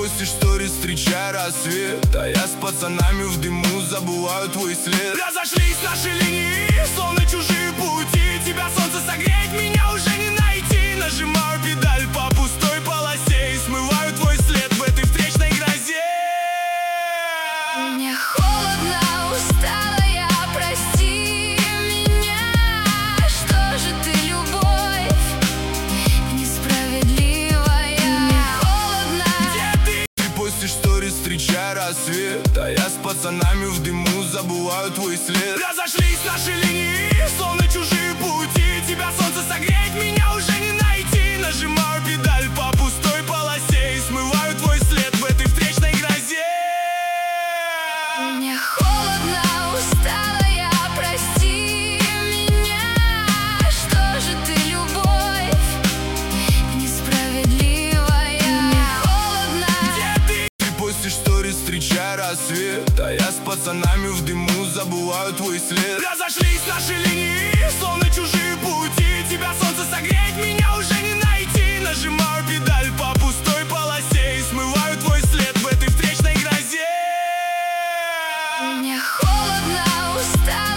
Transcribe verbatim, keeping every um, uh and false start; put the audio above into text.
постишь сторис, встречая рассвет, а я с пацанами в дыму забываю твой след. Разошлись наши линии, словно чужие пути. Тебя солнце согреть, меня уже не найти. Нажимаю педаль по пустой полосе и смываю твой след в этой встречной грозе. Мне холодно, устала я, прости меня. Что же ты, любовь несправедливая? Мне холодно. Где ты? Ты постишь сторис, встречая рассвет, а я с пацанами в дыму забываю твой след. Разошлись наши линии, словно чужие пути. Тебя солнце согреть, меня уже не найти. Нажимаю педаль по пустой полосе и смываю твой след в этой встречной грозе. Мне холодно, устала я, прости меня. Что же ты, любовь несправедливая? Мне холодно. Где ты? Ты постишь сторис, встречая рассвет, а я с пацанами в дыму забываю твой след. Разошлись наши линии, словно чужие пути. Тебя солнце согреть, меня уже не найти. Нажимаю педаль по пустой полосе и смываю твой след в этой встречной грозе. Мне холодно, устала